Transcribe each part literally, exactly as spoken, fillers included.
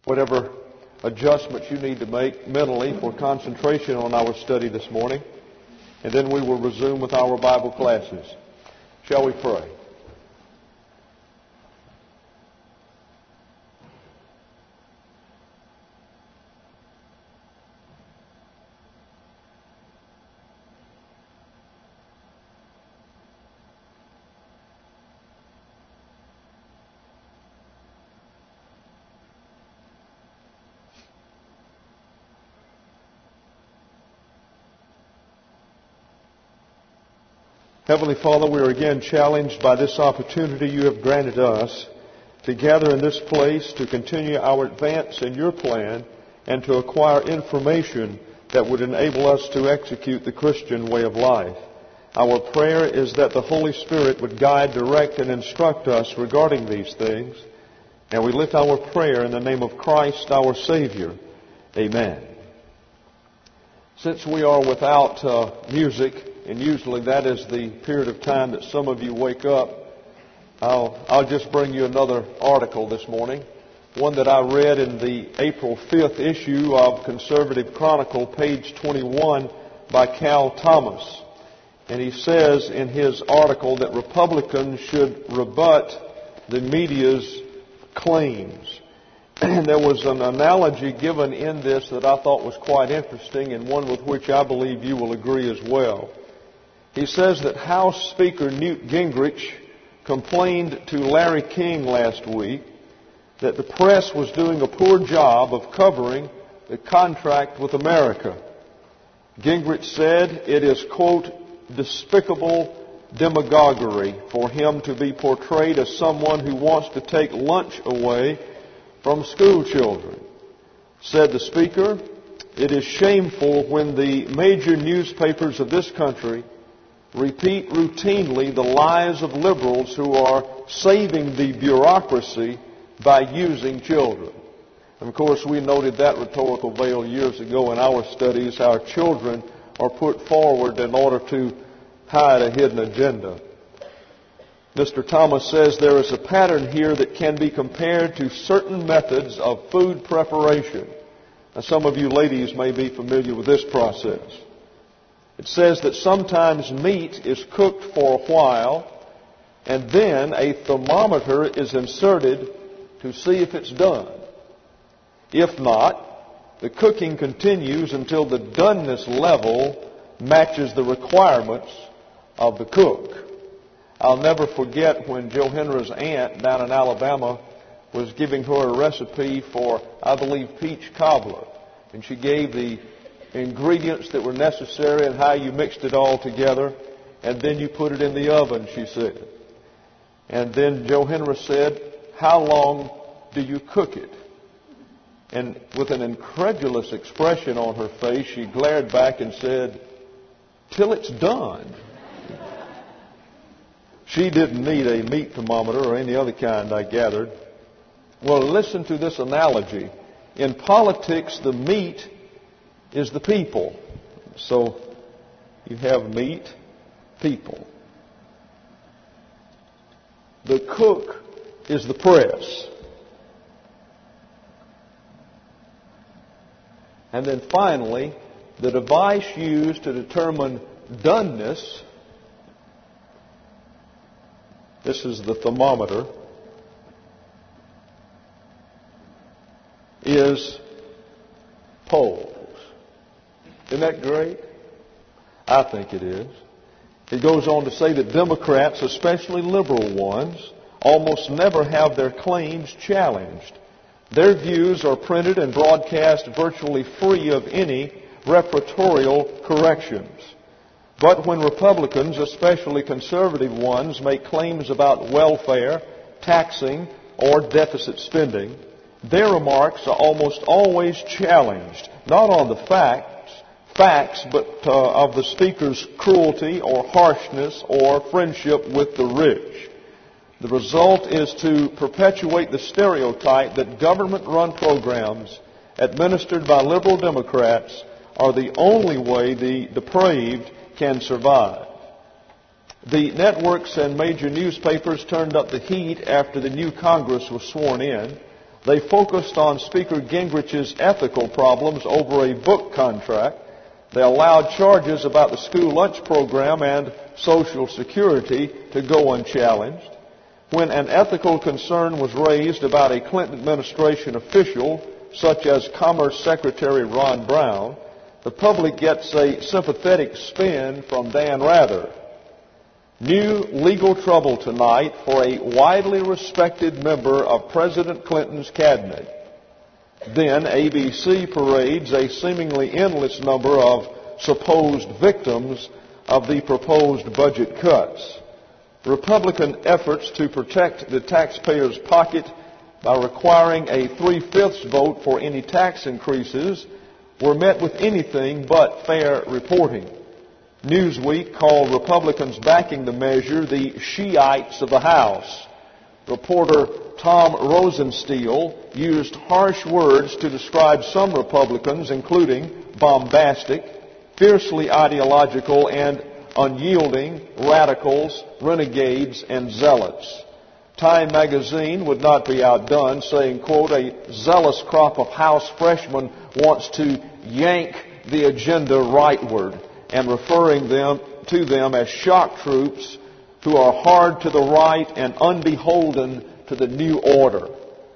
whatever adjustments you need to make mentally for concentration on our study this morning. And then we will resume with our Bible classes. Shall we pray? Heavenly Father, we are again challenged by this opportunity you have granted us to gather in this place to continue our advance in your plan and to acquire information that would enable us to execute the Christian way of life. Our prayer is that the Holy Spirit would guide, direct, and instruct us regarding these things. And we lift our prayer in the name of Christ, our Savior. Amen. Since we are without uh, music, and usually that is the period of time that some of you wake up, I'll, I'll just bring you another article this morning, one that I read in the April fifth issue of Conservative Chronicle, page twenty-one, by Cal Thomas. And he says in his article that Republicans should rebut the media's claims. And there was an analogy given in this that I thought was quite interesting, and one with which I believe you will agree as well. He says that House Speaker Newt Gingrich complained to Larry King last week that the press was doing a poor job of covering the contract with America. Gingrich said it is, quote, despicable demagoguery for him to be portrayed as someone who wants to take lunch away from school children. Said the Speaker, it is shameful when the major newspapers of this country repeat routinely the lies of liberals who are saving the bureaucracy by using children. And of course, we noted that rhetorical veil years ago in our studies. Our children are put forward in order to hide a hidden agenda. Mister Thomas says there is a pattern here that can be compared to certain methods of food preparation. Now, some of you ladies may be familiar with this process. It says that sometimes meat is cooked for a while, and then a thermometer is inserted to see if it's done. If not, the cooking continues until the doneness level matches the requirements of the cook. I'll never forget when Joe Henry's aunt down in Alabama was giving her a recipe for, I believe, peach cobbler. And she gave the ingredients that were necessary and how you mixed it all together, and then you put it in the oven, she said. And then Joe Henry said, how long do you cook it? And with an incredulous expression on her face, she glared back and said, till it's done. She didn't need a meat thermometer or any other kind, I gathered. Well, listen to this analogy. In politics, the meat is the people. So you have meat, people. The cook is the press. And then finally, the device used to determine doneness, this is the thermometer, is polls. Isn't that great? I think it is. It goes on to say that Democrats, especially liberal ones, almost never have their claims challenged. Their views are printed and broadcast virtually free of any reportorial corrections. But when Republicans, especially conservative ones, make claims about welfare, taxing, or deficit spending, their remarks are almost always challenged, not on the facts, facts, but uh, of the speaker's cruelty or harshness or friendship with the rich. The result is to perpetuate the stereotype that government-run programs administered by liberal Democrats are the only way the depraved can survive. The networks and major newspapers turned up the heat after the new Congress was sworn in. They focused on Speaker Gingrich's ethical problems over a book contract. They allowed charges about the school lunch program and Social Security to go unchallenged. When an ethical concern was raised about a Clinton administration official, such as Commerce Secretary Ron Brown, the public gets a sympathetic spin from Dan Rather. New legal trouble tonight for a widely respected member of President Clinton's cabinet. Then A B C parades a seemingly endless number of supposed victims of the proposed budget cuts. Republican efforts to protect the taxpayer's pocket by requiring a three-fifths vote for any tax increases were met with anything but fair reporting. Newsweek called Republicans backing the measure the Shiites of the House. Reporter Tom Rosenstiel used harsh words to describe some Republicans, including bombastic, fiercely ideological, and unyielding radicals, renegades, and zealots. Time magazine would not be outdone, saying, quote, a zealous crop of House freshmen wants to yank the agenda rightward, and referring them to them as shock troops who are hard to the right and unbeholden to the new order.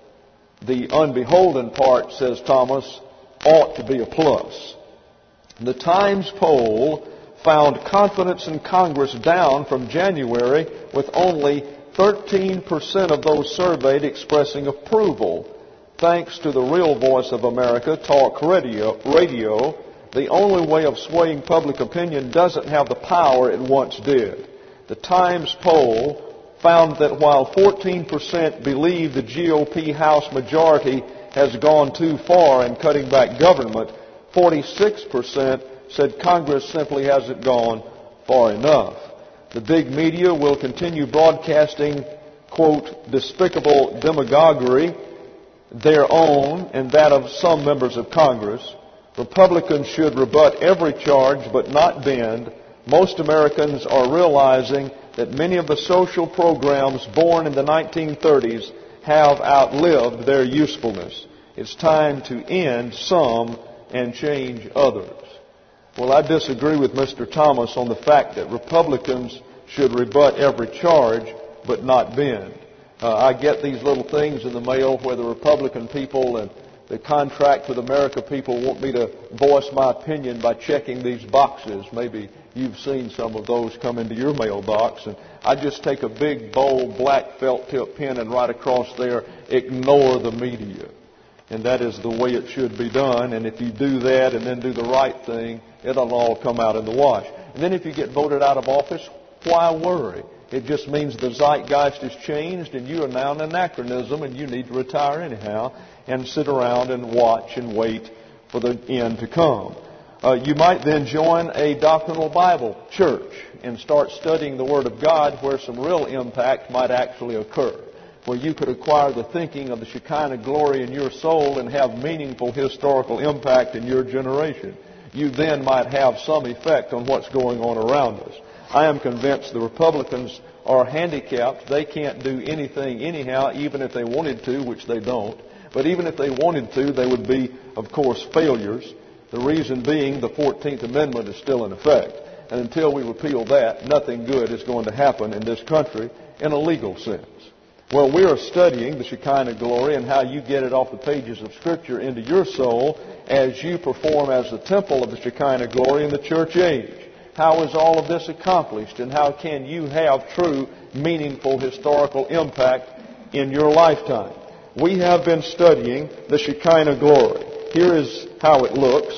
The unbeholden part, says Thomas, ought to be a plus. The Times poll found confidence in Congress down from January, with only thirteen percent of those surveyed expressing approval. Thanks to the Real Voice of America, talk radio, radio, the only way of swaying public opinion doesn't have the power it once did. The Times poll found that while fourteen percent believe the G O P House majority has gone too far in cutting back government, forty-six percent said Congress simply hasn't gone far enough. The big media will continue broadcasting, quote, despicable demagoguery, their own and that of some members of Congress. Republicans should rebut every charge but not bend. Most Americans are realizing that many of the social programs born in the nineteen thirties have outlived their usefulness. It's time to end some and change others. Well, I disagree with Mister Thomas on the fact that Republicans should rebut every charge but not bend. Uh, I get these little things in the mail where the Republican people and the Contract with America people want me to voice my opinion by checking these boxes. Maybe you've seen some of those come into your mailbox. And I just take a big, bold, black felt tip pen and write across there, ignore the media. And that is the way it should be done. And if you do that and then do the right thing, it'll all come out in the wash. And then if you get voted out of office, why worry? It just means the zeitgeist has changed and you are now an anachronism and you need to retire anyhow and sit around and watch and wait for the end to come. Uh, you might then join a doctrinal Bible church and start studying the Word of God where some real impact might actually occur, where you could acquire the thinking of the Shekinah glory in your soul and have meaningful historical impact in your generation. You then might have some effect on what's going on around us. I am convinced the Republicans are handicapped. They can't do anything anyhow, even if they wanted to, which they don't. But even if they wanted to, they would be, of course, failures. The reason being the fourteenth Amendment is still in effect. And until we repeal that, nothing good is going to happen in this country in a legal sense. Well, we are studying the Shekinah glory and how you get it off the pages of Scripture into your soul as you perform as the temple of the Shekinah glory in the church age. How is all of this accomplished, and how can you have true, meaningful historical impact in your lifetime? We have been studying the Shekinah glory. Here is how it looks.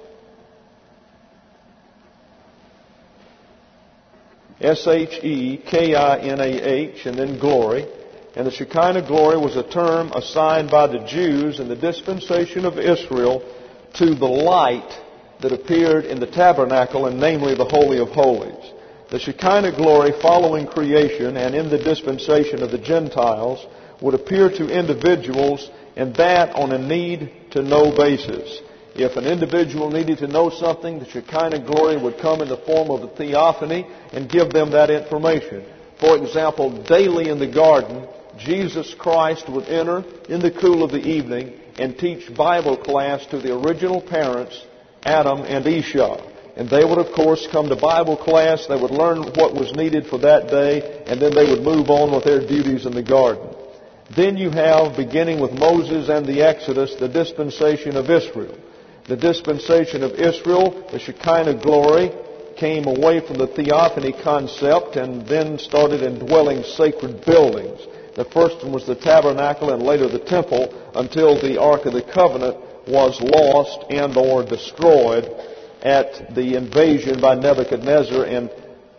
S H E K I N A H and then glory. And the Shekinah glory was a term assigned by the Jews in the dispensation of Israel to the light that appeared in the tabernacle, and namely the Holy of Holies. The Shekinah glory following creation and in the dispensation of the Gentiles would appear to individuals, and that on a need-to-know basis. If an individual needed to know something, the Shekinah glory would come in the form of a theophany and give them that information. For example, daily in the garden, Jesus Christ would enter in the cool of the evening and teach Bible class to the original parents, Adam and Esau. And they would, of course, come to Bible class. They would learn what was needed for that day, and then they would move on with their duties in the garden. Then you have, beginning with Moses and the Exodus, the dispensation of Israel. The dispensation of Israel, the Shekinah glory, came away from the theophany concept and then started indwelling sacred buildings. The first one was the tabernacle and later the temple, until the Ark of the Covenant was lost and or destroyed at the invasion by Nebuchadnezzar in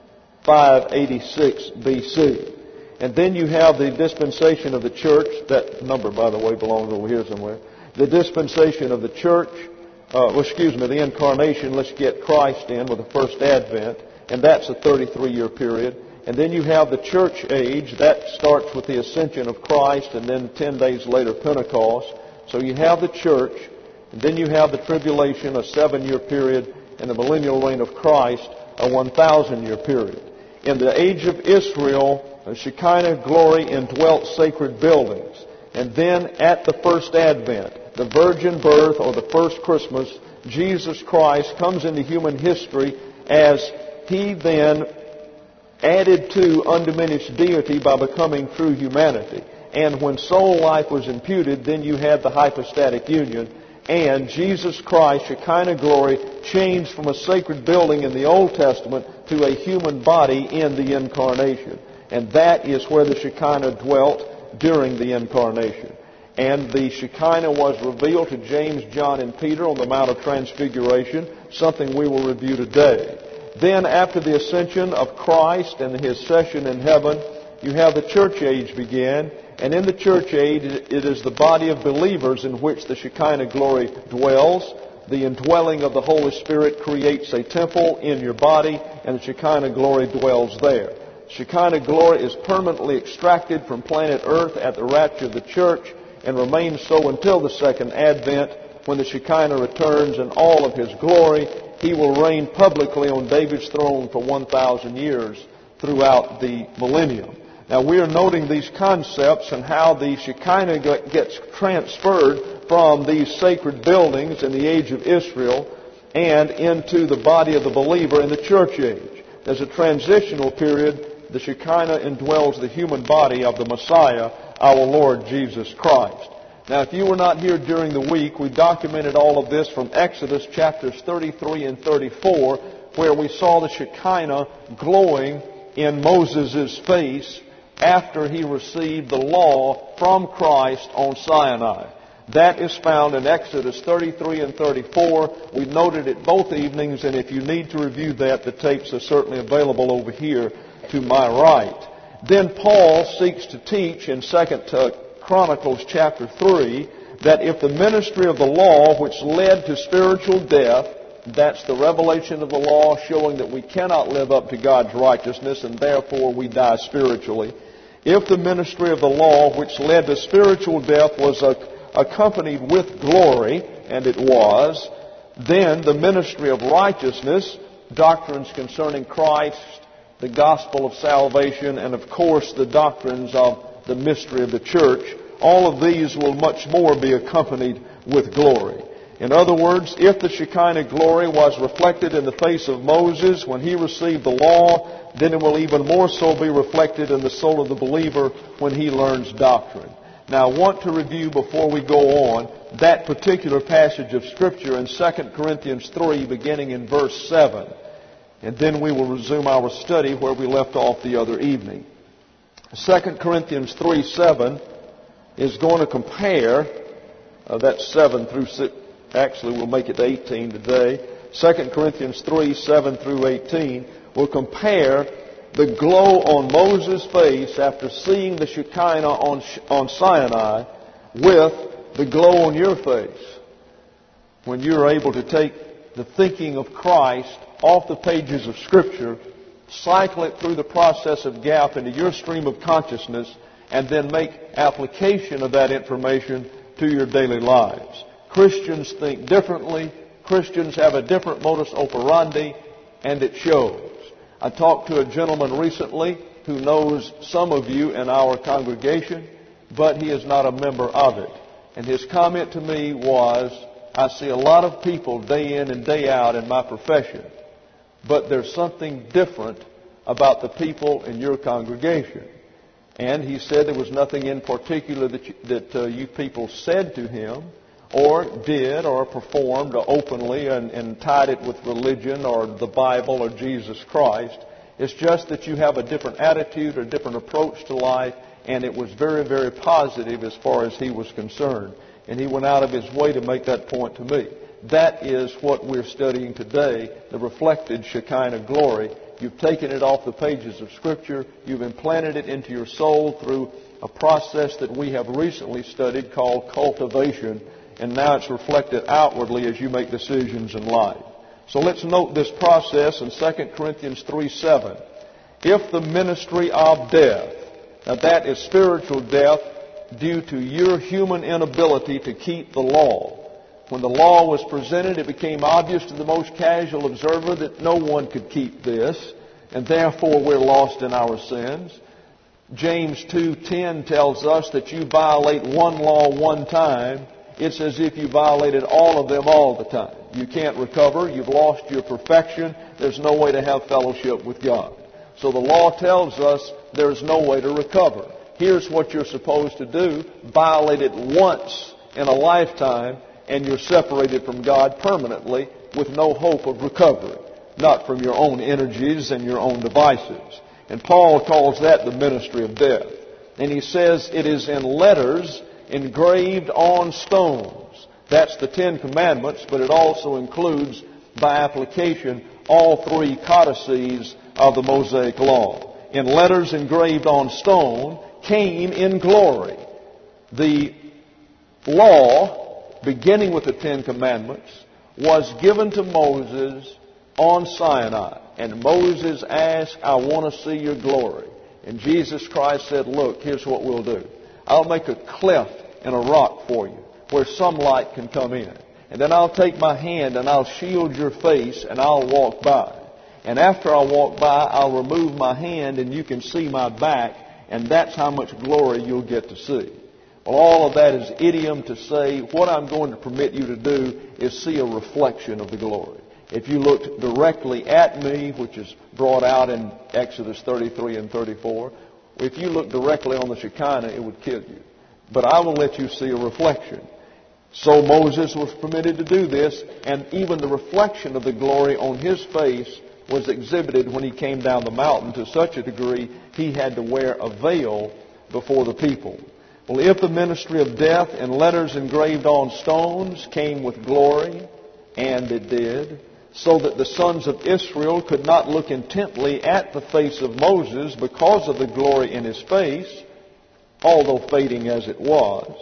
five eighty-six B C. And then you have the dispensation of the church. That number, by the way, belongs over here somewhere. The dispensation of the church, uh, well, excuse me, the incarnation. Let's get Christ in with the first advent. And that's a thirty-three year period. And then you have the church age. That starts with the ascension of Christ and then ten days later Pentecost. So you have the church. And then you have the tribulation, a seven year period, and the millennial reign of Christ, a one thousand year period. In the age of Israel, the Shekinah glory indwelt sacred buildings. And then at the first advent, the virgin birth or the first Christmas, Jesus Christ comes into human history as He then added to undiminished deity by becoming true humanity. And when soul life was imputed, then you had the hypostatic union. And Jesus Christ, Shekinah glory, changed from a sacred building in the Old Testament to a human body in the Incarnation. And that is where the Shekinah dwelt during the Incarnation. And the Shekinah was revealed to James, John, and Peter on the Mount of Transfiguration, something we will review today. Then, after the ascension of Christ and His session in heaven, you have the church age begin. And in the church age, it is the body of believers in which the Shekinah glory dwells. The indwelling of the Holy Spirit creates a temple in your body, and the Shekinah glory dwells there. Shekinah glory is permanently extracted from planet Earth at the rapture of the church and remains so until the second advent, when the Shekinah returns in all of His glory. He will reign publicly on David's throne for one thousand years throughout the millennium. Now, we are noting these concepts and how the Shekinah gets transferred from these sacred buildings in the age of Israel and into the body of the believer in the church age. There's a transitional period. The Shekinah indwells the human body of the Messiah, our Lord Jesus Christ. Now, if you were not here during the week, we documented all of this from Exodus chapters thirty-three and thirty-four, where we saw the Shekinah glowing in Moses' face after he received the law from Christ on Sinai. That is found in Exodus thirty-three and thirty-four. We've noted it both evenings, and if you need to review that, the tapes are certainly available over here to my right. Then Paul seeks to teach in Second Chronicles chapter three that if the ministry of the law, which led to spiritual death, that's the revelation of the law showing that we cannot live up to God's righteousness and therefore we die spiritually. If the ministry of the law, which led to spiritual death, was accompanied with glory, and it was, then the ministry of righteousness, doctrines concerning Christ, the gospel of salvation, and of course the doctrines of the mystery of the church, all of these will much more be accompanied with glory. In other words, if the Shekinah glory was reflected in the face of Moses when he received the law, then it will even more so be reflected in the soul of the believer when he learns doctrine. Now, I want to review before we go on that particular passage of Scripture in Second Corinthians three, beginning in verse seven. And then we will resume our study where we left off the other evening. Second Corinthians three seven is going to compare, uh, that's seven through six. Actually, we'll make it eighteen today. Second Corinthians three, seven through eighteen will compare the glow on Moses' face after seeing the Shekinah on, on Sinai with the glow on your face when you're able to take the thinking of Christ off the pages of Scripture, cycle it through the process of G A P into your stream of consciousness, and then make application of that information to your daily lives. Christians think differently. Christians have a different modus operandi, and it shows. I talked to a gentleman recently who knows some of you in our congregation, but he is not a member of it. And his comment to me was, I see a lot of people day in and day out in my profession, but there's something different about the people in your congregation. And he said there was nothing in particular that you, that uh, you people said to him or did or performed openly and, and tied it with religion or the Bible or Jesus Christ. It's just that you have a different attitude or different approach to life, and it was very, very positive as far as he was concerned. And he went out of his way to make that point to me. That is what we're studying today, the reflected Shekinah glory. You've taken it off the pages of Scripture. You've implanted it into your soul through a process that we have recently studied called cultivation. And now it's reflected outwardly as you make decisions in life. So let's note this process in Second Corinthians three seven. If the ministry of death, now that is spiritual death due to your human inability to keep the law. When the law was presented, it became obvious to the most casual observer that no one could keep this, and therefore we're lost in our sins. James two ten tells us that you violate one law one time, it's as if you violated all of them all the time. You can't recover. You've lost your perfection. There's no way to have fellowship with God. So the law tells us there's no way to recover. Here's what you're supposed to do. Violate it once in a lifetime, and you're separated from God permanently with no hope of recovery, not from your own energies and your own devices. And Paul calls that the ministry of death. And he says it is in letters engraved on stones. That's the Ten Commandments, but it also includes, by application, all three codices of the Mosaic Law. In letters engraved on stone came in glory. The law, beginning with the Ten Commandments, was given to Moses on Sinai. And Moses asked, I want to see your glory. And Jesus Christ said, look, here's what we'll do. I'll make a cleft in a rock for you where some light can come in. And then I'll take my hand and I'll shield your face and I'll walk by. And after I walk by, I'll remove my hand and you can see my back, and that's how much glory you'll get to see. Well, all of that is idiom to say what I'm going to permit you to do is see a reflection of the glory. If you looked directly at me, which is brought out in Exodus thirty-three and thirty-four, if you look directly on the Shekinah, it would kill you. But I will let you see a reflection. So Moses was permitted to do this, and even the reflection of the glory on his face was exhibited when he came down the mountain to such a degree he had to wear a veil before the people. Well, if the ministry of death in letters engraved on stones came with glory, and it did, so that the sons of Israel could not look intently at the face of Moses because of the glory in his face, although fading as it was,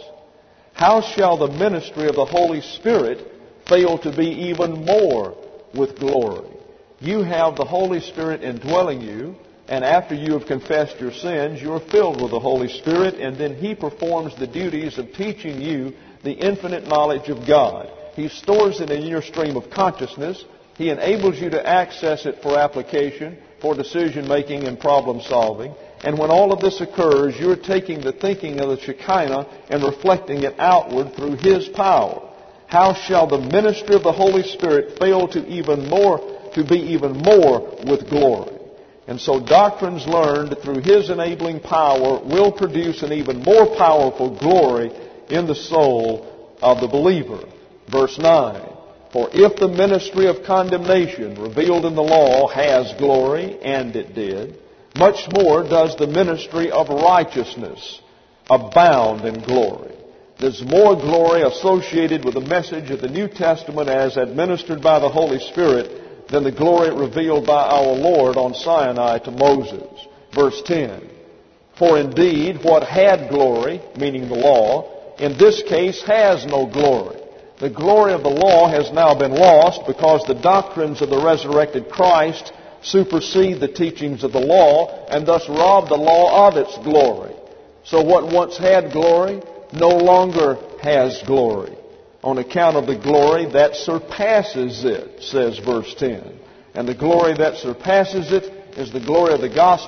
how shall the ministry of the Holy Spirit fail to be even more with glory? You have the Holy Spirit indwelling you, and after you have confessed your sins, you are filled with the Holy Spirit, and then He performs the duties of teaching you the infinite knowledge of God. He stores it in your stream of consciousness. He enables you to access it for application, for decision-making and problem-solving. And when all of this occurs, you're taking the thinking of the Shekinah and reflecting it outward through His power. How shall the ministry of the Holy Spirit fail to even more, to be even more with glory? And so doctrines learned through His enabling power will produce an even more powerful glory in the soul of the believer. Verse nine. For if the ministry of condemnation revealed in the law has glory, and it did, much more does the ministry of righteousness abound in glory. There's more glory associated with the message of the New Testament as administered by the Holy Spirit than the glory revealed by our Lord on Sinai to Moses. Verse ten. For indeed, what had glory, meaning the law, in this case has no glory. The glory of the law has now been lost because the doctrines of the resurrected Christ supersede the teachings of the law and thus rob the law of its glory. So what once had glory no longer has glory on account of the glory that surpasses it, says verse ten. And the glory that surpasses it is the glory of the gospel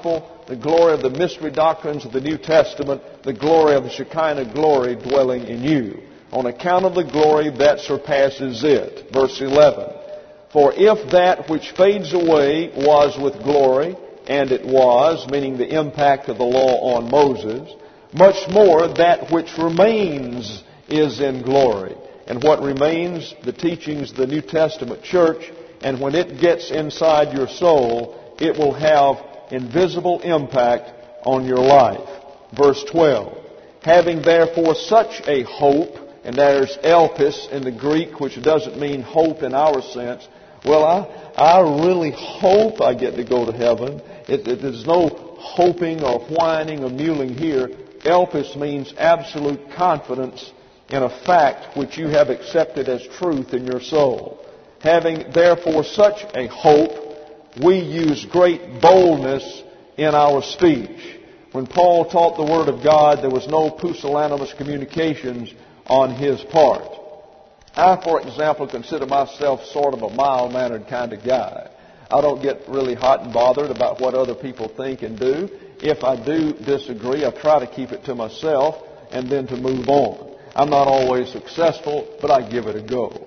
the glory of the mystery doctrines of the New Testament, the glory of the Shekinah glory dwelling in you, on account of the glory that surpasses it. Verse eleven. For if that which fades away was with glory, and it was, meaning the impact of the law on Moses, much more that which remains is in glory. And what remains? The teachings of the New Testament church. And when it gets inside your soul, it will have invisible impact on your life. Verse twelve. Having therefore such a hope, and there's elpis in the Greek, which doesn't mean hope in our sense. Well, I, I really hope I get to go to heaven. It, it, there's no hoping or whining or mewling here. Elpis means absolute confidence in a fact which you have accepted as truth in your soul. Having therefore such a hope, we use great boldness in our speech. When Paul taught the Word of God, there was no pusillanimous communications on his part. I, for example, consider myself sort of a mild-mannered kind of guy. I don't get really hot and bothered about what other people think and do. If I do disagree, I try to keep it to myself and then to move on. I'm not always successful, but I give it a go.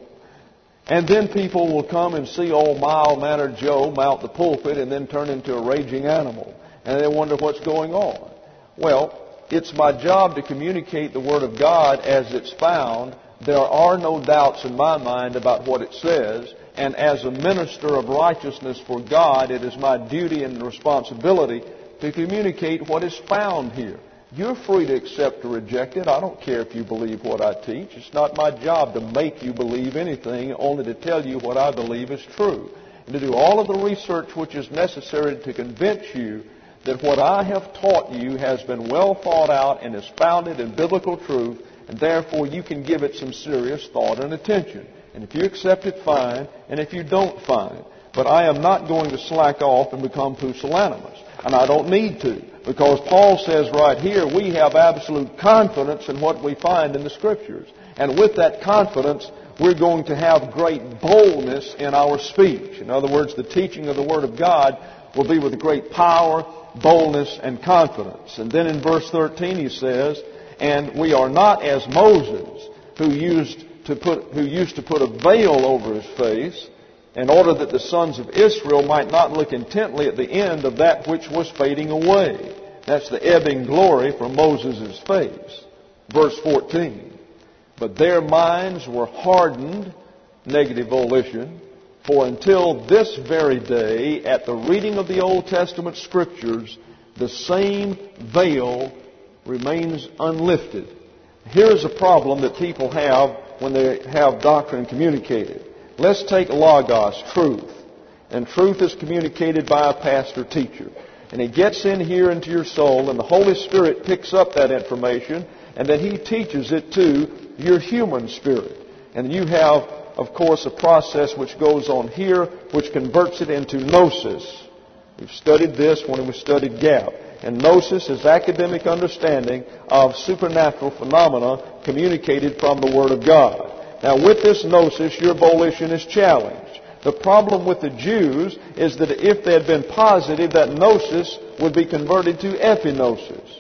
And then people will come and see old mild-mannered Joe mount the pulpit and then turn into a raging animal. And they wonder what's going on. Well, it's my job to communicate the Word of God as it's found. There are no doubts in my mind about what it says. And as a minister of righteousness for God, it is my duty and responsibility to communicate what is found here. You're free to accept or reject it. I don't care if you believe what I teach. It's not my job to make you believe anything, only to tell you what I believe is true. And to do all of the research which is necessary to convince you that what I have taught you has been well thought out and is founded in biblical truth, and therefore you can give it some serious thought and attention. And if you accept it, fine. And if you don't, fine. But I am not going to slack off and become pusillanimous. And I don't need to. Because Paul says right here, we have absolute confidence in what we find in the Scriptures. And with that confidence, we're going to have great boldness in our speech. In other words, the teaching of the Word of God will be with great power, boldness, and confidence. And then in verse thirteen he says, and we are not as Moses, who used to put, who used to put a veil over his face, in order that the sons of Israel might not look intently at the end of that which was fading away. That's the ebbing glory from Moses' face. Verse fourteen. But their minds were hardened, negative volition, for until this very day, at the reading of the Old Testament Scriptures, the same veil remains unlifted. Here's a problem that people have when they have doctrine communicated. Let's take Logos, truth. And truth is communicated by a pastor teacher. And he gets in here into your soul, and the Holy Spirit picks up that information, and then he teaches it to your human spirit. And you have, of course, a process which goes on here, which converts it into gnosis. We've studied this when we studied Gap. And gnosis is academic understanding of supernatural phenomena communicated from the Word of God. Now, with this gnosis, your volition is challenged. The problem with the Jews is that if they had been positive, that gnosis would be converted to epignosis.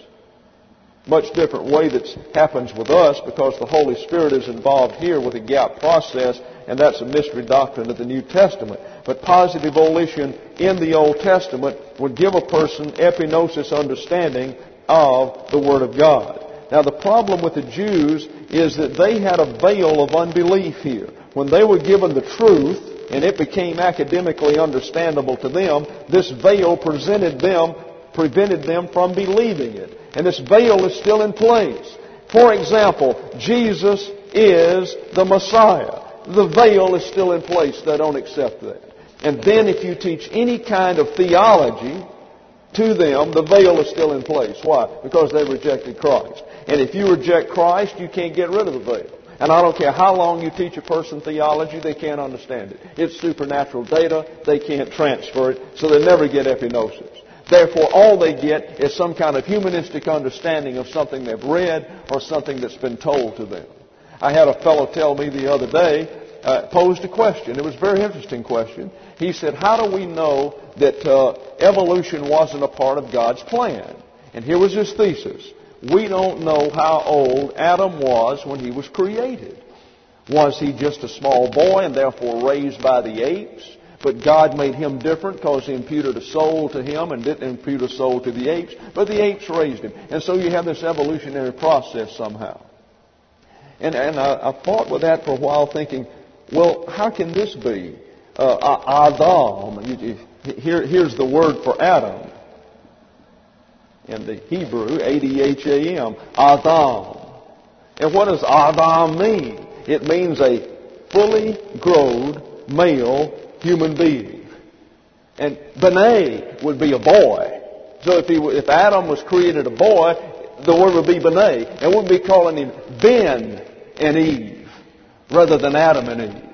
Much different way that happens with us, because the Holy Spirit is involved here with a gap process, and that's a mystery doctrine of the New Testament. But positive volition in the Old Testament would give a person epignosis understanding of the Word of God. Now, the problem with the Jews is that they had a veil of unbelief here. When they were given the truth, and it became academically understandable to them, this veil presented them, prevented them from believing it. And this veil is still in place. For example, Jesus is the Messiah. The veil is still in place. They don't accept that. And then if you teach any kind of theology to them, the veil is still in place. Why? Because they rejected Christ. And if you reject Christ, you can't get rid of the veil. And I don't care how long you teach a person theology, they can't understand it. It's supernatural data. They can't transfer it, so they never get epignosis. Therefore, all they get is some kind of humanistic understanding of something they've read or something that's been told to them. I had a fellow tell me the other day uh, posed a question. It was a very interesting question. He said, how do we know that uh, evolution wasn't a part of God's plan? And here was his thesis. We don't know how old Adam was when he was created. Was he just a small boy and therefore raised by the apes? But God made him different because he imputed a soul to him and didn't impute a soul to the apes. But the apes raised him. And so you have this evolutionary process somehow. And, and I, I fought with that for a while thinking, well, how can this be? Uh, Adam, here, here's the word for Adam. In the Hebrew, A D H A M, Adam. And what does Adam mean? It means a fully grown male human being. And B'nai would be a boy. So if he, if Adam was created a boy, the word would be B'nai. And we'd be calling him Ben and Eve rather than Adam and Eve.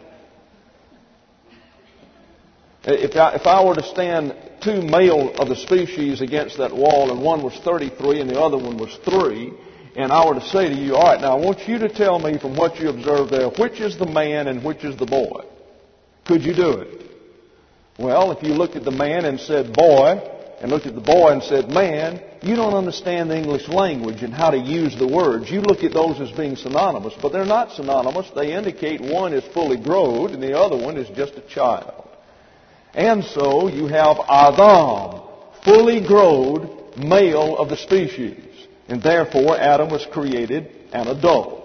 If I, if I were to stand two male of the species against that wall, and one was thirty-three and the other one was three, and I were to say to you, all right, now I want you to tell me from what you observed there, which is the man and which is the boy? Could you do it? Well, if you looked at the man and said boy, and looked at the boy and said man, you don't understand the English language and how to use the words. You look at those as being synonymous, but they're not synonymous. They indicate one is fully grown and the other one is just a child. And so you have Adam, fully grown male of the species. And therefore Adam was created an adult.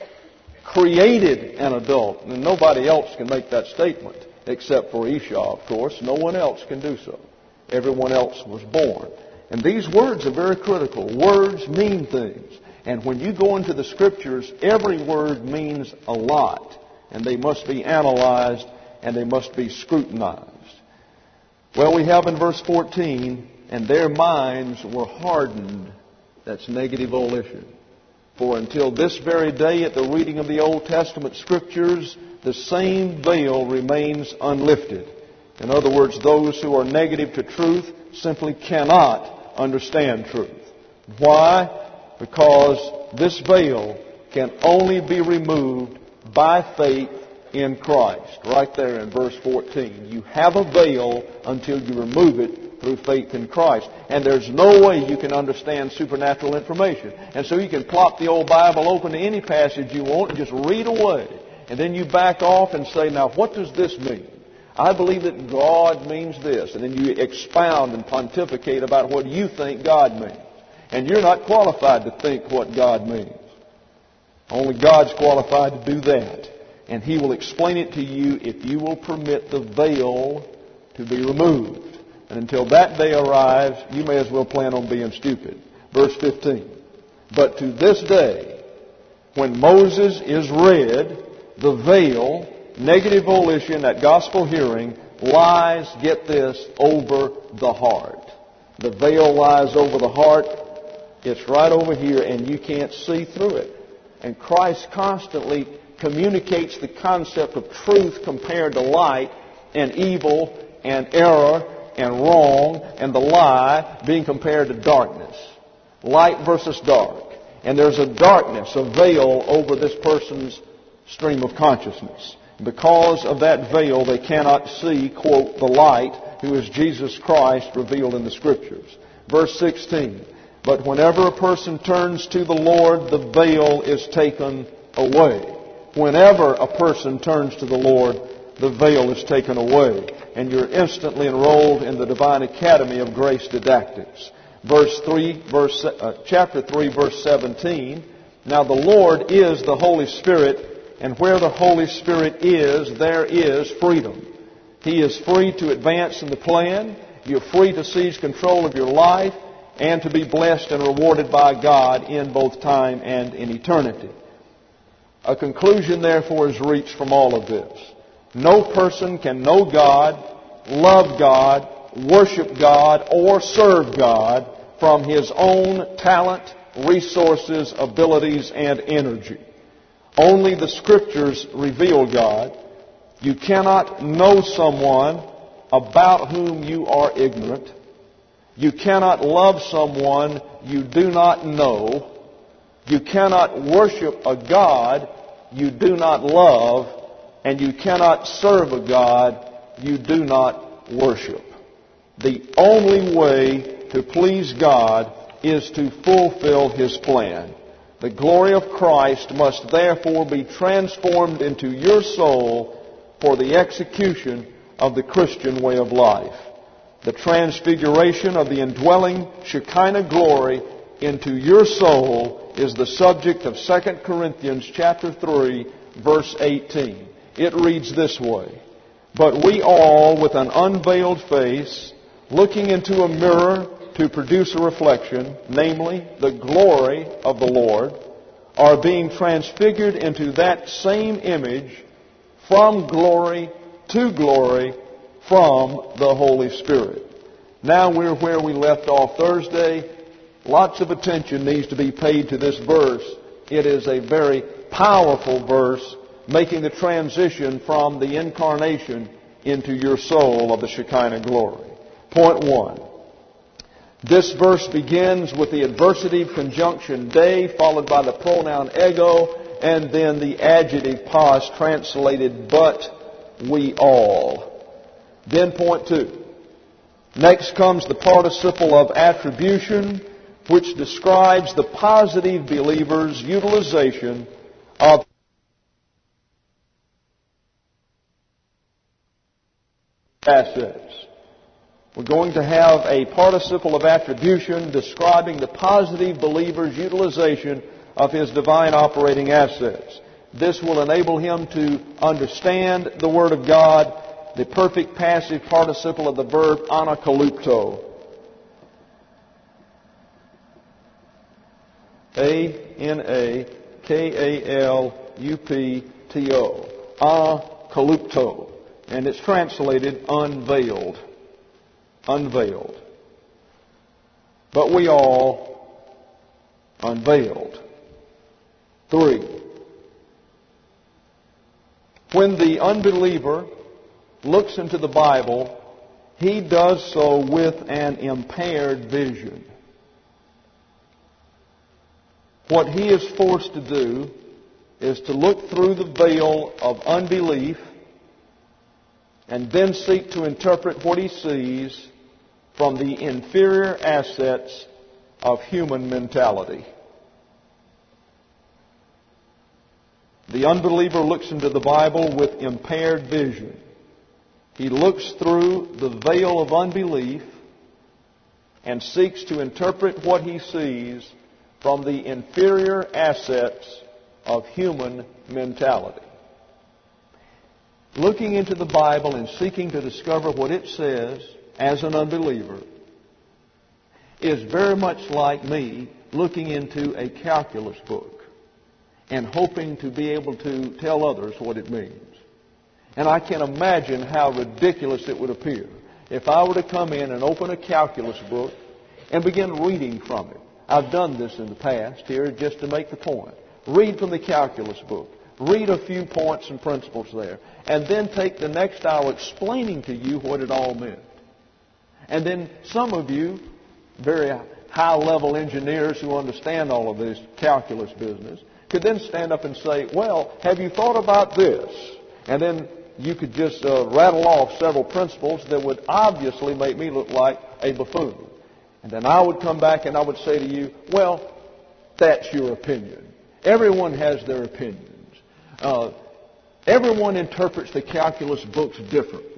Created an adult. And nobody else can make that statement except for Esau, of course. No one else can do so. Everyone else was born. And these words are very critical. Words mean things. And when you go into the Scriptures, every word means a lot. And they must be analyzed and they must be scrutinized. Well, we have in verse fourteen, and their minds were hardened. That's negative volition. For until this very day at the reading of the Old Testament Scriptures, the same veil remains unlifted. In other words, those who are negative to truth simply cannot understand truth. Why? Because this veil can only be removed by faith in Christ. Right there in verse fourteen. You have a veil until you remove it through faith in Christ. And there's no way you can understand supernatural information. And so you can plop the old Bible open to any passage you want and just read away. And then you back off and say, now what does this mean? I believe that God means this. And then you expound and pontificate about what you think God means. And you're not qualified to think what God means. Only God's qualified to do that. And He will explain it to you if you will permit the veil to be removed. And until that day arrives, you may as well plan on being stupid. Verse fifteen. But to this day, when Moses is read, the veil, negative volition, that gospel hearing, lies, get this, over the heart. The veil lies over the heart. It's right over here, and you can't see through it. And Christ constantly communicates the concept of truth compared to light, and evil, and error, and wrong, and the lie being compared to darkness. Light versus dark. And there's a darkness, a veil over this person's stream of consciousness. Because of that veil, they cannot see, quote, the light, who is Jesus Christ revealed in the Scriptures. Verse sixteen. But whenever a person turns to the Lord, the veil is taken away. Whenever a person turns to the Lord, the veil is taken away. And you're instantly enrolled in the Divine Academy of Grace Didactics. Verse three, verse, uh, chapter three, verse seventeen. Now the Lord is the Holy Spirit, and where the Holy Spirit is, there is freedom. He is free to advance in the plan. You're free to seize control of your life and to be blessed and rewarded by God in both time and in eternity. A conclusion, therefore, is reached from all of this. No person can know God, love God, worship God, or serve God from his own talent, resources, abilities, and energy. Only the Scriptures reveal God. You cannot know someone about whom you are ignorant. You cannot love someone you do not know. You cannot worship a God you do not love. and you cannot serve a God you do not worship. The only way to please God is to fulfill His plan. The glory of Christ must therefore be transformed into your soul for the execution of the Christian way of life. The transfiguration of the indwelling Shekinah glory into your soul is the subject of Second Corinthians chapter three, verse eighteen. It reads this way: "But we all, with an unveiled face, looking into a mirror to produce a reflection, namely the glory of the Lord, are being transfigured into that same image from glory to glory from the Holy Spirit." Now we're where we left off Thursday. Lots of attention needs to be paid to this verse. It is a very powerful verse, making the transition from the incarnation into your soul of the Shekinah glory. Point one. This verse begins with the adversative conjunction de, followed by the pronoun ego, and then the adjective pos, translated but we all. Then point two. Next comes the participle of attribution, which describes the positive believer's utilization of assets. We're going to have a participle of attribution describing the positive believer's utilization of his divine operating assets. This will enable him to understand the Word of God, the perfect passive participle of the verb anakalupto. A N A K A L U P T O. Anakalupto. And it's translated unveiled. Unveiled. But we all unveiled. Three. When the unbeliever looks into the Bible, he does so with an impaired vision. What he is forced to do is to look through the veil of unbelief and then seek to interpret what he sees from the inferior assets of human mentality. The unbeliever looks into the Bible with impaired vision. He looks through the veil of unbelief and seeks to interpret what he sees from the inferior assets of human mentality. Looking into the Bible and seeking to discover what it says as an unbeliever is very much like me looking into a calculus book and hoping to be able to tell others what it means. And I can imagine how ridiculous it would appear if I were to come in and open a calculus book and begin reading from it. I've done this in the past here just to make the point. Read from the calculus book. Read a few points and principles there. And then take the next hour explaining to you what it all meant. And then some of you, very high-level engineers who understand all of this calculus business, could then stand up and say, well, have you thought about this? And then you could just uh, rattle off several principles that would obviously make me look like a buffoon. And then I would come back and I would say to you, well, that's your opinion. Everyone has their opinions. Uh, everyone interprets the calculus books differently.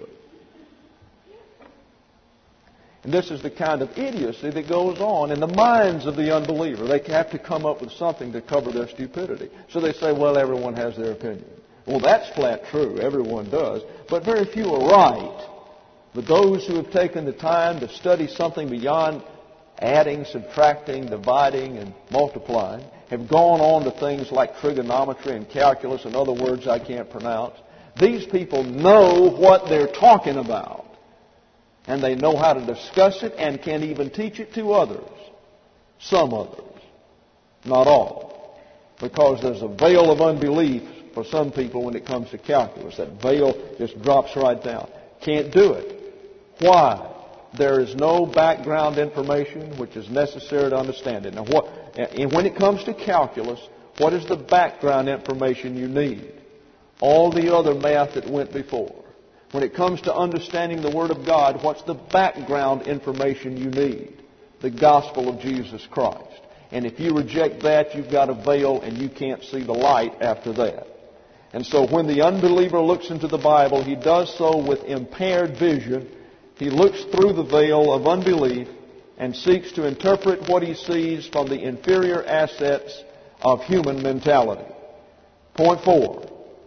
And this is the kind of idiocy that goes on in the minds of the unbeliever. They have to come up with something to cover their stupidity. So they say, well, everyone has their opinion. Well, that's flat true. Everyone does. But very few are right. But those who have taken the time to study something beyond adding, subtracting, dividing, and multiplying have gone on to things like trigonometry and calculus and other words I can't pronounce. These people know what they're talking about. And they know how to discuss it and can even teach it to others. Some others. Not all. Because there's a veil of unbelief for some people when it comes to calculus. That veil just drops right down. Can't do it. Why? There is no background information which is necessary to understand it. Now, what, and when it comes to calculus, what is the background information you need? all the other math that went before. When it comes to understanding the Word of God, what's the background information you need? The gospel of Jesus Christ. And if you reject that, you've got a veil and you can't see the light after that. And so when the unbeliever looks into the Bible, he does so with impaired vision. He looks through the veil of unbelief and seeks to interpret what he sees from the inferior assets of human mentality. Point four.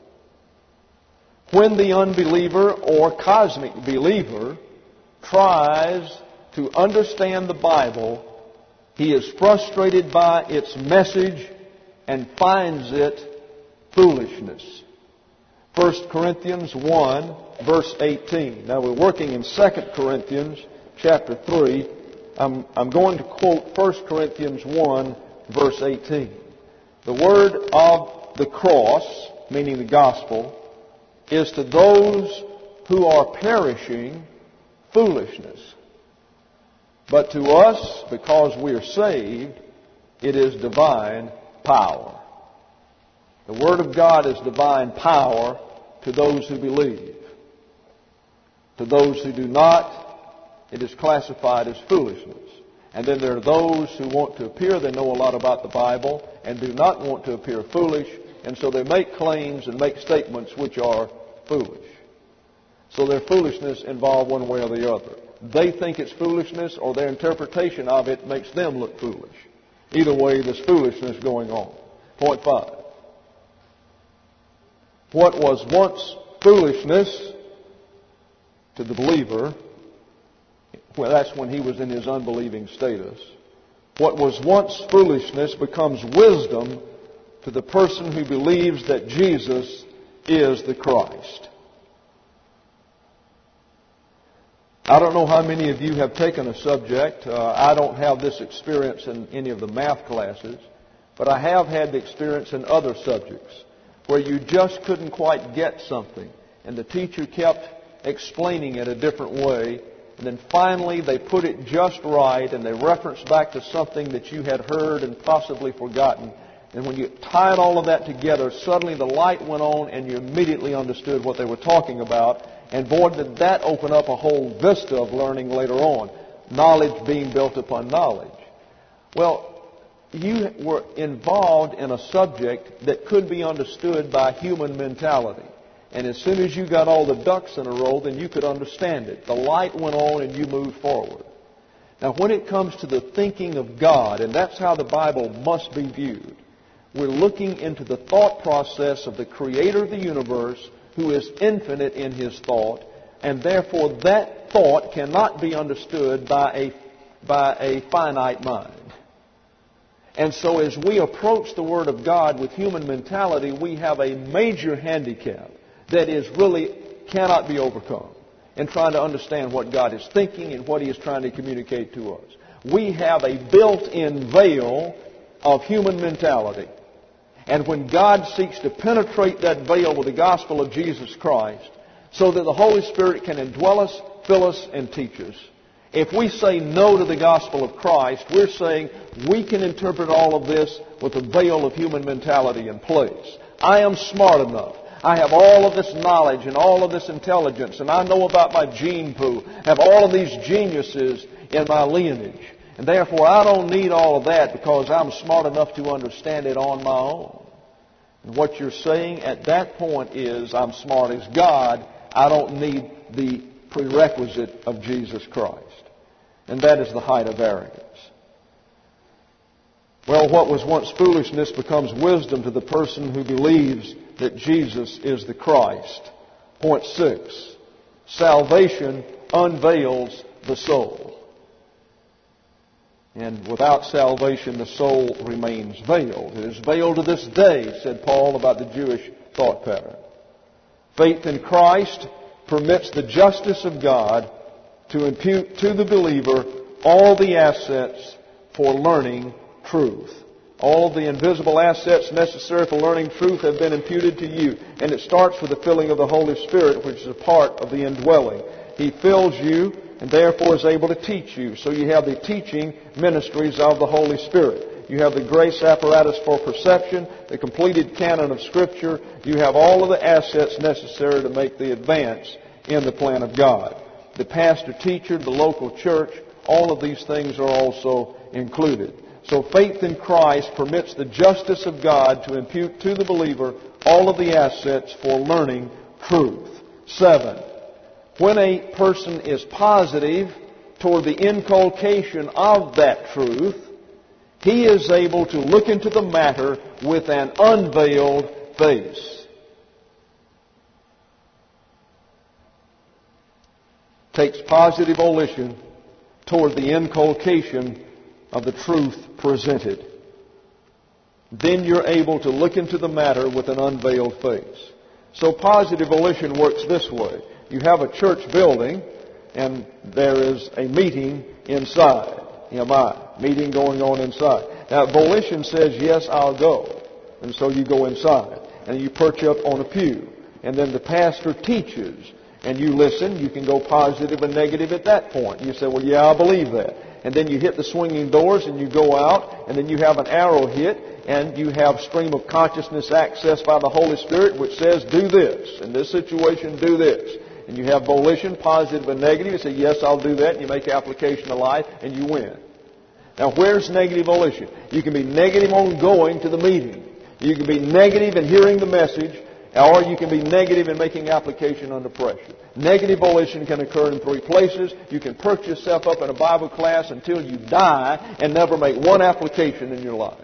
When the unbeliever or cosmic believer tries to understand the Bible, he is frustrated by its message and finds it foolishness. First Corinthians one, verse eighteen. Now we're working in Second Corinthians chapter three. I'm, I'm going to quote First Corinthians one, verse eighteen. The word of the cross, meaning the gospel, is to those who are perishing foolishness. But to us, because we are saved, it is divine power. The Word of God is divine power to those who believe. To those who do not, it is classified as foolishness. And then there are those who want to appear they know a lot about the Bible and do not want to appear foolish, and so they make claims and make statements which are foolish. So their foolishness involved one way or the other. They think it's foolishness, or their interpretation of it makes them look foolish. Either way, there's foolishness going on. Point five. What was once foolishness to the believer, well, that's when he was in his unbelieving status. What was once foolishness becomes wisdom to the person who believes that Jesus is the Christ. I don't know how many of you have taken a subject. Uh, I don't have this experience in any of the math classes, but I have had the experience in other subjects where you just couldn't quite get something, and the teacher kept explaining it a different way, and then finally they put it just right, and they referenced back to something that you had heard and possibly forgotten. And when you tied all of that together, suddenly the light went on and you immediately understood what they were talking about. And boy, did that open up a whole vista of learning later on. Knowledge being built upon knowledge. Well, you were involved in a subject that could be understood by human mentality. And as soon as you got all the ducks in a row, then you could understand it. The light went on and you moved forward. Now, when it comes to the thinking of God, and that's how the Bible must be viewed, we're looking into the thought process of the Creator of the universe, who is infinite in His thought, and therefore that thought cannot be understood by a, by a finite mind. And so as we approach the Word of God with human mentality, we have a major handicap that is really cannot be overcome in trying to understand what God is thinking and what He is trying to communicate to us. We have a built-in veil of human mentality. And when God seeks to penetrate that veil with the gospel of Jesus Christ so that the Holy Spirit can indwell us, fill us, and teach us, if we say no to the gospel of Christ, we're saying we can interpret all of this with a veil of human mentality in place. I am smart enough. I have all of this knowledge and all of this intelligence, and I know about my gene pool. I have all of these geniuses in my lineage. And therefore, I don't need all of that because I'm smart enough to understand it on my own. And what you're saying at that point is, I'm smart as God. I don't need the prerequisite of Jesus Christ. And that is the height of arrogance. Well, what was once foolishness becomes wisdom to the person who believes that Jesus is the Christ. Point six. Salvation unveils the soul. And without salvation, the soul remains veiled. It is veiled to this day, said Paul about the Jewish thought pattern. Faith in Christ permits the justice of God to impute to the believer all the assets for learning truth. All the invisible assets necessary for learning truth have been imputed to you. And it starts with the filling of the Holy Spirit, which is a part of the indwelling. He fills you and therefore is able to teach you. So you have the teaching ministries of the Holy Spirit. You have the grace apparatus for perception, the completed canon of Scripture. You have all of the assets necessary to make the advance in the plan of God. The pastor, teacher, the local church, all of these things are also included. So faith in Christ permits the justice of God to impute to the believer all of the assets for learning truth. Seven, when a person is positive toward the inculcation of that truth, he is able to look into the matter with an unveiled face. Takes positive volition toward the inculcation of the truth presented. Then you're able to look into the matter with an unveiled face. So positive volition works this way. You have a church building, and there is a meeting inside. M I, meeting going on inside. Now, volition says, yes, I'll go. And so you go inside, and you perch up on a pew. And then the pastor teaches, and you listen. You can go positive and negative at that point. You say, well, yeah, I believe that. And then you hit the swinging doors, and you go out, and then you have an arrow hit, and you have stream of consciousness accessed by the Holy Spirit, which says, do this. In this situation, do this. And you have volition, positive and negative. You say, yes, I'll do that. And you make application to life, and you win. Now, where's negative volition? You can be negative on going to the meeting. You can be negative in hearing the message, or you can be negative in making application under pressure. Negative volition can occur in three places. You can perch yourself up in a Bible class until you die and never make one application in your life.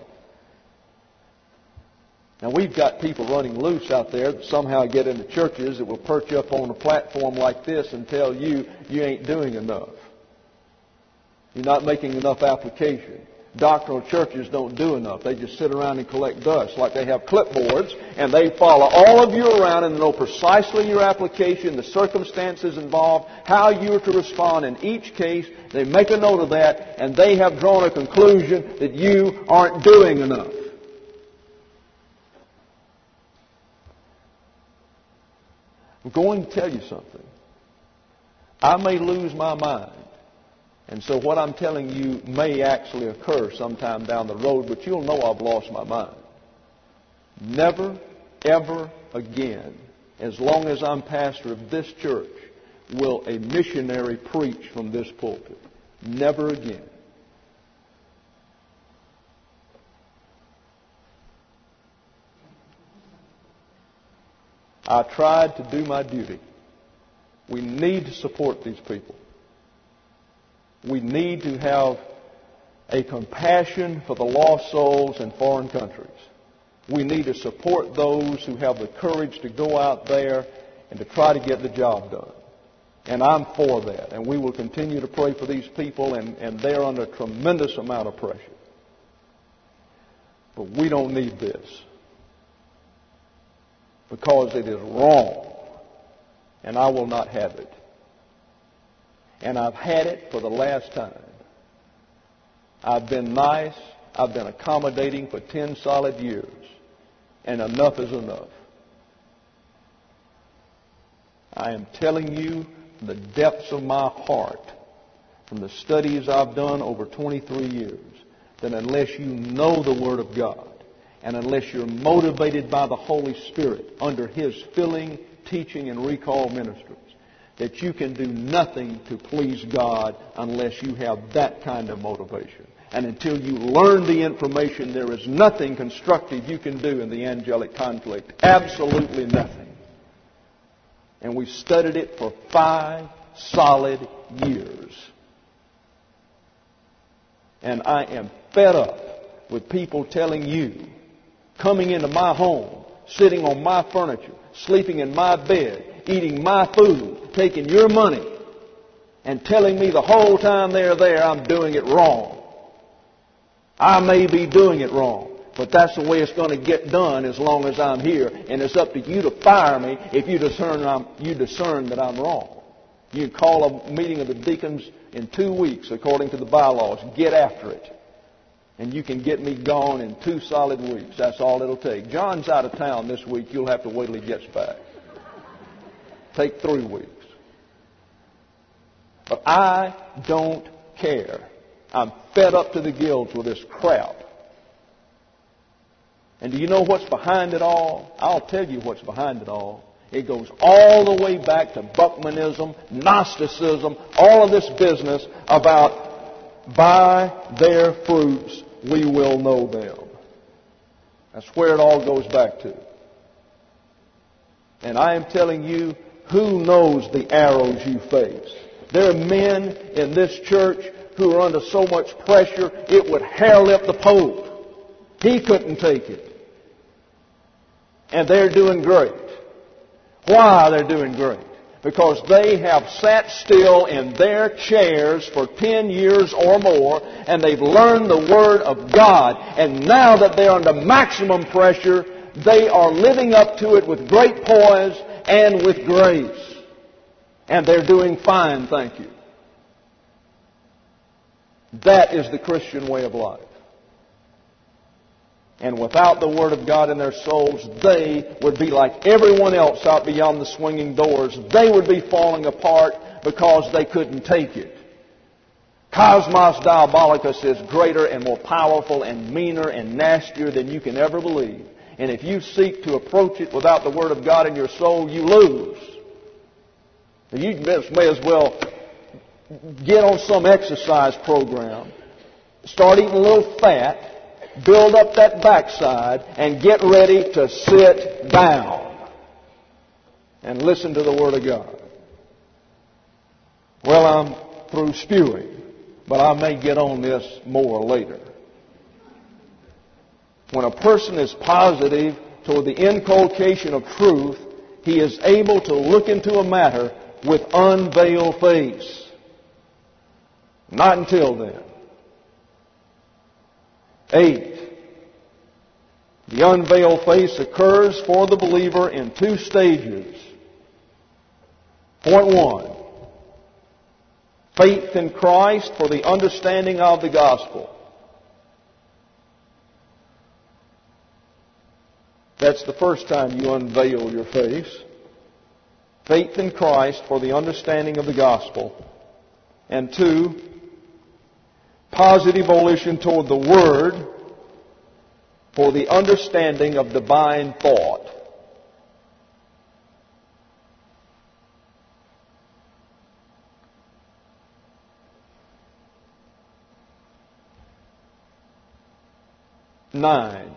Now, we've got people running loose out there that somehow get into churches that will perch up on a platform like this and tell you you ain't doing enough. You're not making enough application. Doctrinal churches don't do enough. They just sit around and collect dust. Like they have clipboards, and they follow all of you around and know precisely your application, the circumstances involved, how you are to respond in each case. They make a note of that, and they have drawn a conclusion that you aren't doing enough. I'm going to tell you something. I may lose my mind. And so what I'm telling you may actually occur sometime down the road, but you'll know I've lost my mind. Never, ever again, as long as I'm pastor of this church, will a missionary preach from this pulpit. Never again. I tried to do my duty. We need to support these people. We need to have a compassion for the lost souls in foreign countries. We need to support those who have the courage to go out there and to try to get the job done. And I'm for that. And we will continue to pray for these people, and, and they're under a tremendous amount of pressure. But we don't need this. Because it is wrong. And I will not have it. And I've had it for the last time. I've been nice. I've been accommodating for ten solid years. And enough is enough. I am telling you from the depths of my heart, from the studies I've done over twenty-three years, that unless you know the Word of God, and unless you're motivated by the Holy Spirit under His filling, teaching, and recall ministries, that you can do nothing to please God unless you have that kind of motivation. And until you learn the information, there is nothing constructive you can do in the angelic conflict. Absolutely nothing. And we studied it for five solid years. And I am fed up with people telling you, coming into my home, sitting on my furniture, sleeping in my bed, eating my food, taking your money, and telling me the whole time they're there I'm doing it wrong. I may be doing it wrong, but that's the way it's going to get done as long as I'm here, and it's up to you to fire me if you discern, I'm, you discern that I'm wrong. You can call a meeting of the deacons in two weeks according to the bylaws. Get after it. And you can get me gone in two solid weeks. That's all it'll take. John's out of town this week. You'll have to wait till he gets back. Take three weeks. But I don't care. I'm fed up to the gills with this crap. And do you know what's behind it all? I'll tell you what's behind it all. It goes all the way back to Buckmanism, Gnosticism, all of this business about by their fruits we will know them. That's where it all goes back to. And I am telling you, who knows the arrows you face? There are men in this church who are under so much pressure, it would hair lip the Pope. He couldn't take it. And they're doing great. Why they're doing great? Because they have sat still in their chairs for ten years or more, and they've learned the Word of God. And now that they're under maximum pressure, they are living up to it with great poise and with grace. And they're doing fine, thank you. That is the Christian way of life. And without the Word of God in their souls, they would be like everyone else out beyond the swinging doors. They would be falling apart because they couldn't take it. Cosmos Diabolicus is greater and more powerful and meaner and nastier than you can ever believe. And if you seek to approach it without the Word of God in your soul, you lose. You may as well get on some exercise program, start eating a little fat, build up that backside, and get ready to sit down and listen to the Word of God. Well, I'm through spewing, but I may get on this more later. When a person is positive toward the inculcation of truth, he is able to look into a matter with unveiled face. Not until then. Eight, the unveiled face occurs for the believer in two stages. Point one, faith in Christ for the understanding of the gospel. That's the first time you unveil your face. Faith in Christ for the understanding of the gospel. And two, positive volition toward the Word for the understanding of divine thought. Nine.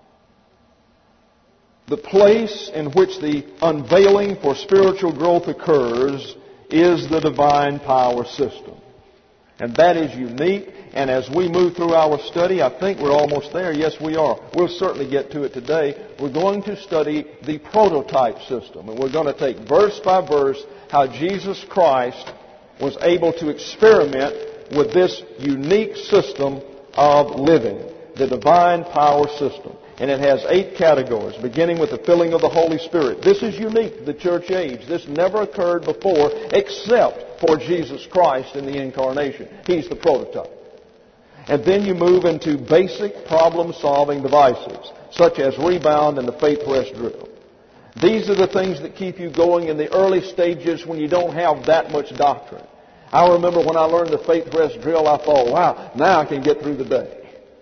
The place in which the unveiling for spiritual growth occurs is the divine power system. And that is unique. And as we move through our study, I think we're almost there. Yes, we are. We'll certainly get to it today. We're going to study the prototype system. And we're going to take verse by verse how Jesus Christ was able to experiment with this unique system of living, the divine power system. And it has eight categories, beginning with the filling of the Holy Spirit. This is unique to the church age. This never occurred before except for Jesus Christ in the incarnation. He's the prototype. And then you move into basic problem-solving devices, such as rebound and the faith rest drill. These are the things that keep you going in the early stages when you don't have that much doctrine. I remember when I learned the faith rest drill, I thought, wow, now I can get through the day.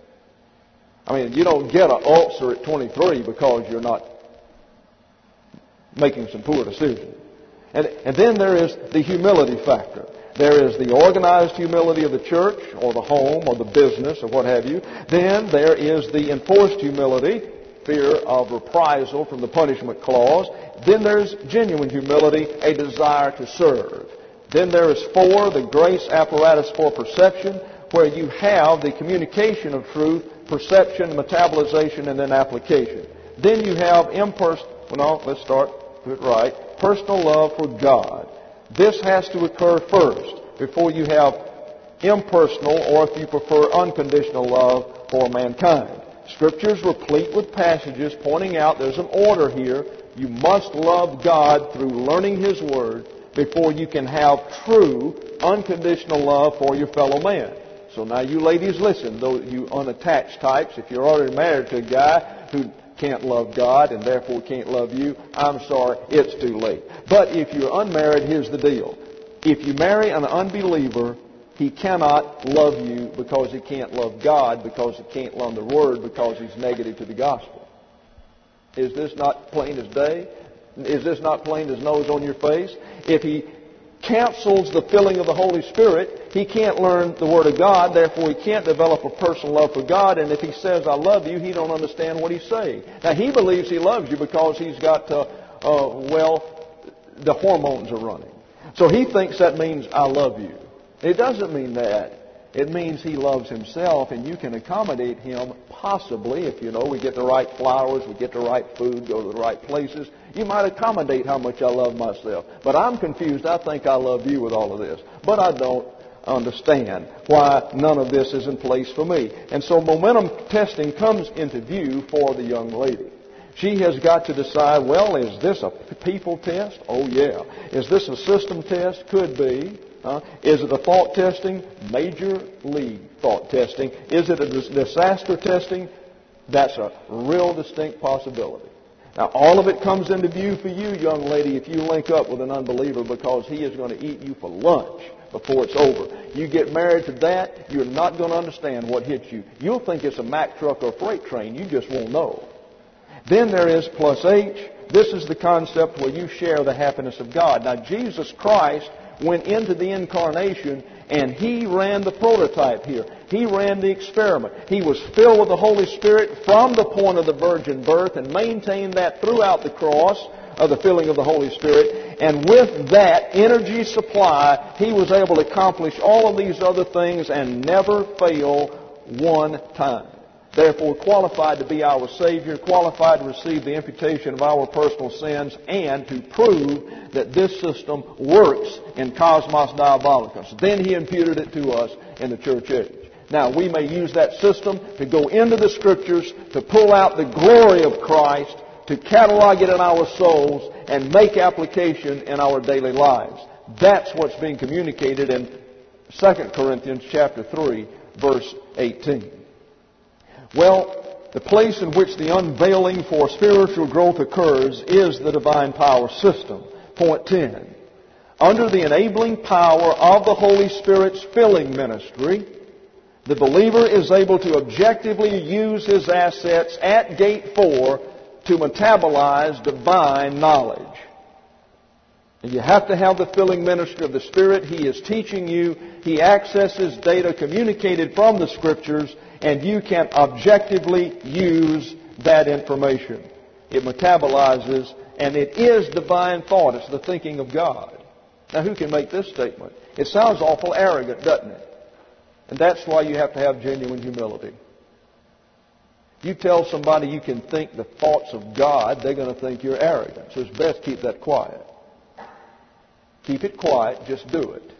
I mean, you don't get an ulcer at twenty-three because you're not making some poor decisions. And, and then there is the humility factor. There is the organized humility of the church or the home or the business or what have you. Then there is the enforced humility, fear of reprisal from the punishment clause. Then there's genuine humility, a desire to serve. Then there is four, the grace apparatus for perception, where you have the communication of truth, perception, metabolization, and then application. Then you have impersonal, well, no, let's start, do it right, personal love for God. This has to occur first before you have impersonal, or if you prefer, unconditional love for mankind. Scripture's replete with passages pointing out there's an order here. You must love God through learning His Word before you can have true, unconditional love for your fellow man. So now you ladies listen, though you unattached types, if you're already married to a guy who can't love God and therefore can't love you, I'm sorry, it's too late. But if you're unmarried, here's the deal. If you marry an unbeliever, he cannot love you because he can't love God, because he can't love the Word, because he's negative to the gospel. Is this not plain as day? Is this not plain as nose on your face? If he cancels the filling of the Holy Spirit, he can't learn the Word of God. Therefore, he can't develop a personal love for God. And if he says, I love you, he don't understand what he's saying. Now, he believes he loves you because he's got, uh, uh, well, the hormones are running. So he thinks that means I love you. It doesn't mean that. It means he loves himself, and you can accommodate him possibly if, you know, we get the right flowers, we get the right food, go to the right places. You might accommodate how much I love myself. But I'm confused. I think I love you with all of this. But I don't understand why none of this is in place for me. And so momentum testing comes into view for the young lady. She has got to decide, well, is this a people test? Oh, yeah. Is this a system test? Could be. Uh, is it a thought testing? Major league thought testing. Is it a dis- disaster testing? That's a real distinct possibility. Now, all of it comes into view for you, young lady, if you link up with an unbeliever, because he is going to eat you for lunch before it's over. You get married to that, you're not going to understand what hits you. You'll think it's a Mack truck or a freight train. You just won't know. Then there is plus H. This is the concept where you share the happiness of God. Now, Jesus Christ went into the incarnation and he ran the prototype here. He ran the experiment. He was filled with the Holy Spirit from the point of the virgin birth and maintained that throughout the cross of the filling of the Holy Spirit. And with that energy supply, he was able to accomplish all of these other things and never fail one time. Therefore, qualified to be our Savior, qualified to receive the imputation of our personal sins, and to prove that this system works in Cosmos Diabolicus. Then he imputed it to us in the church age. Now, we may use that system to go into the Scriptures, to pull out the glory of Christ, to catalog it in our souls, and make application in our daily lives. That's what's being communicated in Second Corinthians chapter three, verse eighteen. Well, the place in which the unveiling for spiritual growth occurs is the divine power system. Point ten. Under the enabling power of the Holy Spirit's filling ministry, the believer is able to objectively use his assets at gate four to metabolize divine knowledge. And you have to have the filling ministry of the Spirit. He is teaching you. He accesses data communicated from the Scriptures, and you can objectively use that information. It metabolizes, and it is divine thought. It's the thinking of God. Now, who can make this statement? It sounds awful arrogant, doesn't it? And that's why you have to have genuine humility. You tell somebody you can think the thoughts of God, they're going to think you're arrogant. So it's best keep that quiet. Keep it quiet. Just do it.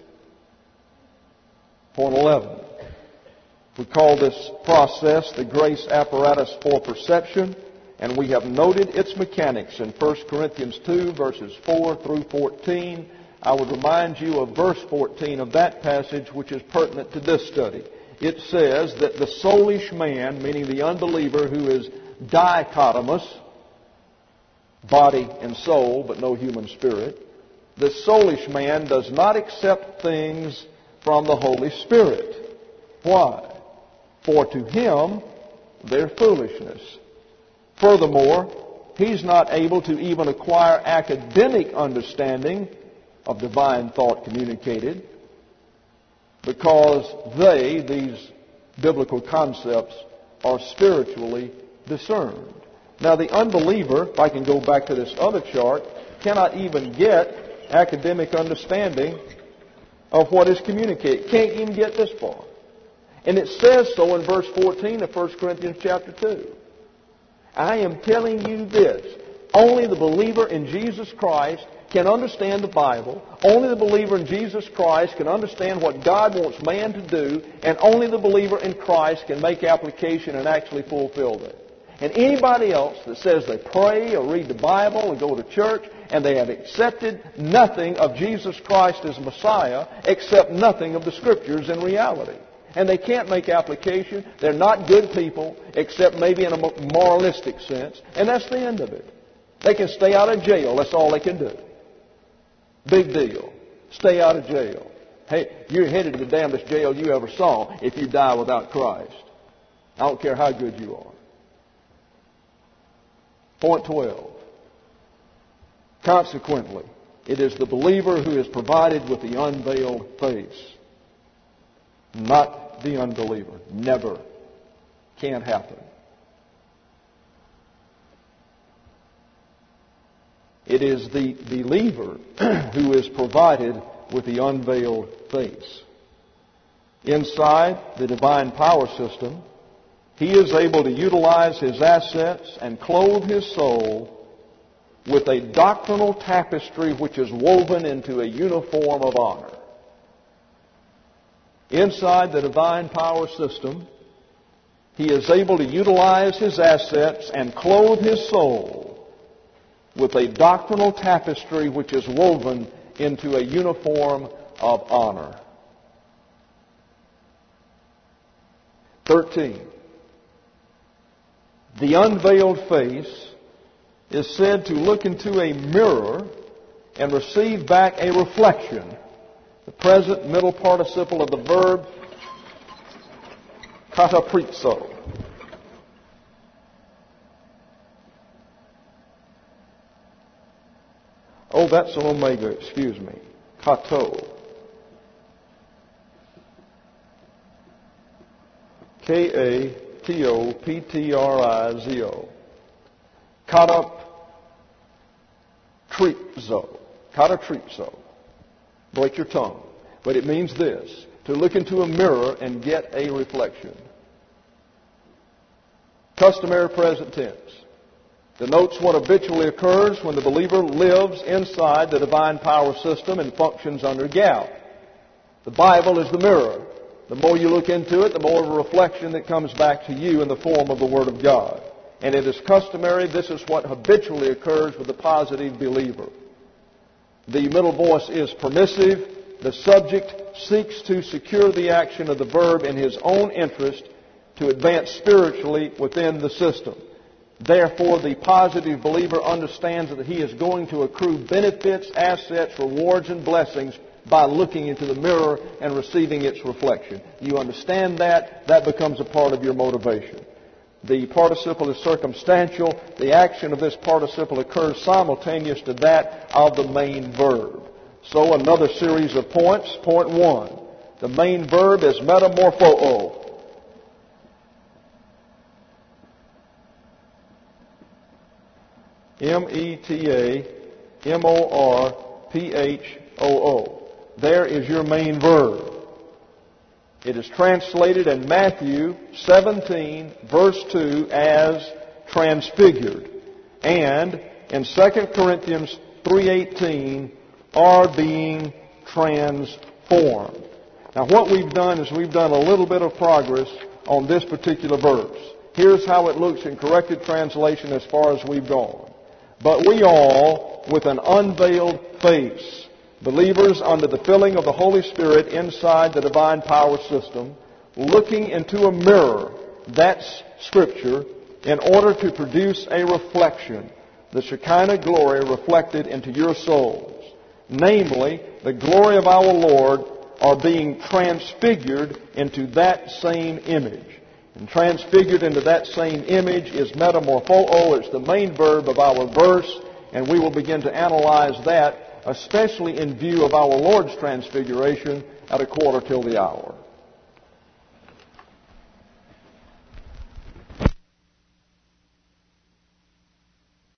Point eleven. We call this process the grace apparatus for perception, and we have noted its mechanics in First Corinthians two, verses four through fourteen. I would remind you of verse fourteen of that passage, which is pertinent to this study. It says that the soulish man, meaning the unbeliever who is dichotomous, body and soul, but no human spirit, the soulish man does not accept things from the Holy Spirit. Why? For to him they're foolishness. Furthermore, he's not able to even acquire academic understanding of divine thought communicated, because they, these biblical concepts, are spiritually discerned. Now, the unbeliever, if I can go back to this other chart, cannot even get academic understanding of what is communicated. Can't even get this far. And it says so in verse fourteen of First Corinthians chapter two. I am telling you this. Only the believer in Jesus Christ can understand the Bible. Only the believer in Jesus Christ can understand what God wants man to do. And only the believer in Christ can make application and actually fulfill that. And anybody else that says they pray or read the Bible or go to church and they have accepted nothing of Jesus Christ as Messiah, accept nothing of the Scriptures in reality. And they can't make application. They're not good people, except maybe in a moralistic sense. And that's the end of it. They can stay out of jail. That's all they can do. Big deal. Stay out of jail. Hey, you're headed to the damnedest jail you ever saw if you die without Christ. I don't care how good you are. Point twelve. Consequently, it is the believer who is provided with the unveiled face, not the unbeliever. Never. Can't happen. It is the believer who is provided with the unveiled face. Inside the divine power system, he is able to utilize his assets and clothe his soul with a doctrinal tapestry which is woven into a uniform of honor. Inside the divine power system, he is able to utilize his assets and clothe his soul with a doctrinal tapestry which is woven into a uniform of honor. Thirteen. The unveiled face is said to look into a mirror and receive back a reflection. The present middle participle of the verb kataprizo. Oh, that's an omega, excuse me. Kato. K A T O P T R I Z O. Kataprizo. Kataprizo. Break your tongue. But it means this: to look into a mirror and get a reflection. Customary present tense denotes what habitually occurs when the believer lives inside the divine power system and functions under gap. The Bible is the mirror. The more you look into it, the more of a reflection that comes back to you in the form of the Word of God. And it is customary, this is what habitually occurs with the positive believer. The middle voice is permissive. The subject seeks to secure the action of the verb in his own interest to advance spiritually within the system. Therefore, the positive believer understands that he is going to accrue benefits, assets, rewards, and blessings by looking into the mirror and receiving its reflection. You understand that, that becomes a part of your motivation. The participle is circumstantial. The action of this participle occurs simultaneous to that of the main verb. So another series of points. Point one. The main verb is metamorpho. M E T A M O R P H O O. There is your main verb. It is translated in Matthew seventeen, verse two, as transfigured. And in Second Corinthians three eighteen, are being transformed. Now what we've done is we've done a little bit of progress on this particular verse. Here's how it looks in corrected translation as far as we've gone. But we all, with an unveiled face, believers under the filling of the Holy Spirit inside the divine power system, looking into a mirror, that's Scripture, in order to produce a reflection, the Shekinah glory reflected into your souls. Namely, the glory of our Lord are being transfigured into that same image. And transfigured into that same image is metamorpho. It's the main verb of our verse, and we will begin to analyze that, especially in view of our Lord's transfiguration at a quarter till the hour.